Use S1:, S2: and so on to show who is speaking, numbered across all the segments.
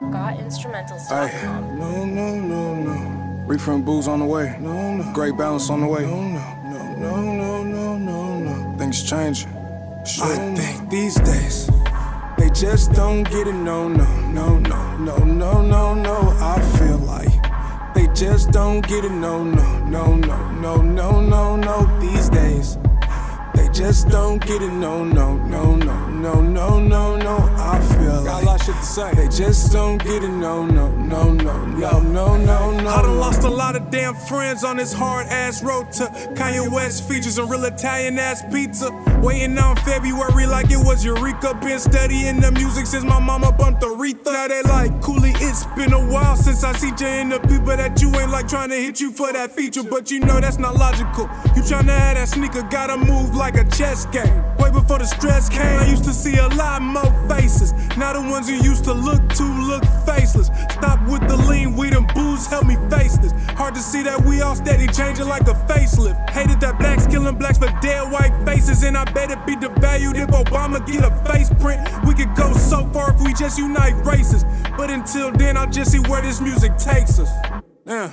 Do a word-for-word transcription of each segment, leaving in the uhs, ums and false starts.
S1: got instrumentals dot com.
S2: Ay, no, no, no, no. Reefer and booze on the way. No, no. Great balance on the way. No, no, no, no, no, no, no. Things changing. Sure. I think these days they just don't get it. No, no, no, no, no, no, no, no. I feel like they just don't get it. No, no, no, no, no, no, no, no. These days they just don't get it. No, no, no, no, no, no, no, no. I feel like got a lot of shit to say. They just don't get it. No, no, no, no, no, no, no, no.
S3: I done lost a lot of damn friends on this hard ass road to Kanye West features and real Italian ass pizza. Waiting on February like it was Eureka. Been studying the music since my mama bumped Aretha. Now they like Cooley. It's been a while since I see Jay and the people that you ain't like trying to hit you for that feature, but you know that's not logical. You tryna have that sneaker, gotta move like a chess game. Way before the stress came, I used to see a lot more faces. Now the ones who used to look to look faceless. Stop with the lean, weed and booze, help me face this. Hard to see that we all steady changing like a facelift. Hated that blacks killing blacks for dead white faces, and I bet it be devalued if Obama get a face print. We could go so far if we just unite races, but until then I'll just see where this music takes us. Yeah.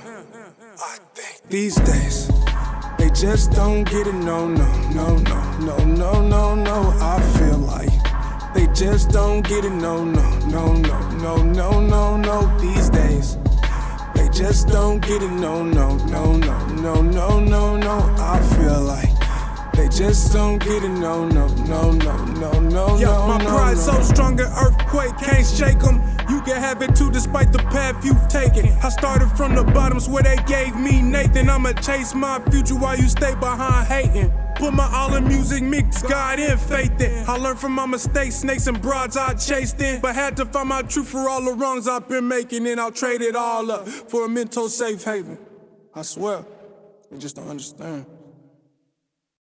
S3: I think
S2: these days they just don't get it. No, no, no, no, no, no, no, no. I feel like they just don't get it. No, no, no, no, no, no, no, no. These days they just don't get it. No, no, no, no, no, no, no, no. I feel like they just don't get it. No, no, no, no, no, no,
S3: Yo,
S2: no,
S3: my
S2: no,
S3: pride
S2: no.
S3: so strong an earthquake can't shake them. You can have it too despite the path you've taken. I started from the bottoms where they gave me Nathan. I'ma chase my future while you stay behind hating. Put my all in music, mix God and faith in. I learned from my mistakes, snakes and broads I chased in, but had to find my truth for all the wrongs I've been making, and I'll trade it all up for a mental safe haven. I swear, they just don't understand.